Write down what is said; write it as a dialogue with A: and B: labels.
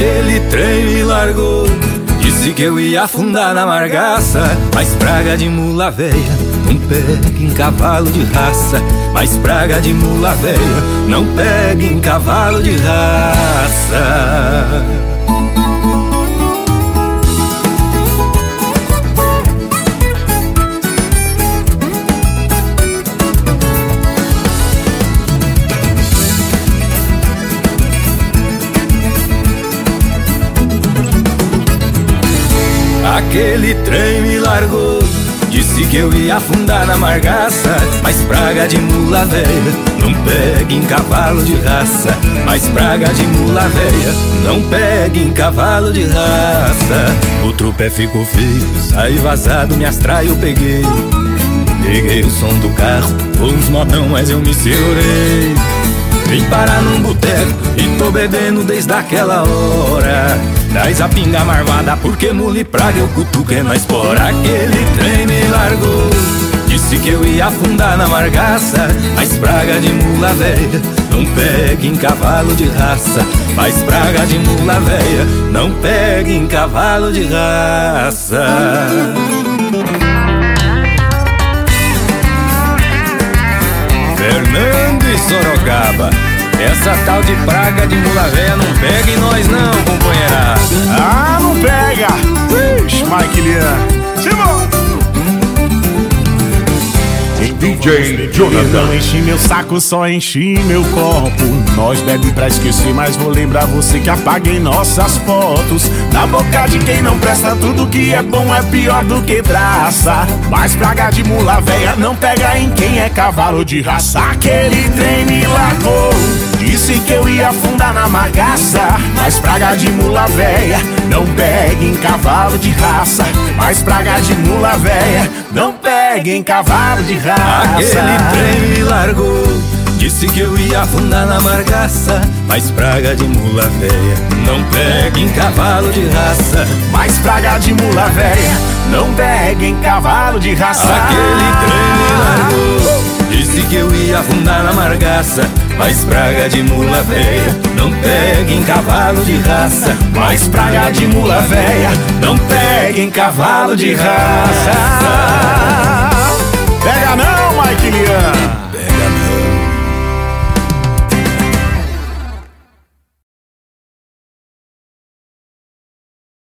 A: Aquele trem me largou, disse que eu ia afundar na margaça. Mas praga de mula velha não pega em cavalo de raça. Mas praga de mula velha não pega em cavalo de raça. Aquele trem me largou, disse que eu ia afundar na margaça. Mas praga de mula velha não pega em cavalo de raça. Mas praga de mula velha não pega em cavalo de raça. O trupé ficou feio, saí vazado, me astrai eu peguei. Peguei o som do carro, uns modão, mas eu me segurei. Vim parar num boteco e tô bebendo desde aquela hora. Traz a pinga marvada porque mula e praga eu cutuco é na espora. Aquele trem me largou, disse que eu ia afundar na margaça. Mas praga de mula velha não pega em cavalo de raça. Mas praga de mula velha não pega em cavalo de raça. Fernando e Sorocaba, essa tal de praga de mula velha não pega em nós não, companheirada.
B: Ah, não pega! Ixi, Mike Lian.
C: DJ Jonathan.
B: Não enchi meu saco, só enchi meu copo. Nós bebe pra esquecer, mas vou lembrar você que apaguei nossas fotos. Na boca de quem não presta, tudo que é bom é pior do que traça. Mas praga de mula velha não pega em quem é cavalo de raça. Aquele trem me largou, disse que eu ia afundar na margaça. Mas praga de mula velha não pega em cavalo de raça. Mas praga de mula velha não pega em cavalo de raça.
A: Aquele trem me largou, disse que eu ia afundar na margaça. Mas praga de mula velha não pega em cavalo de raça.
B: Mas praga de mula velha não pega em cavalo de raça.
A: Aquele trem me largou, disse que eu ia afundar na margaça. Mas praga de mula velha não pega em cavalo de raça.
B: Mas praga de mula velha não pega em cavalo de raça. Pega não, Mike Lian.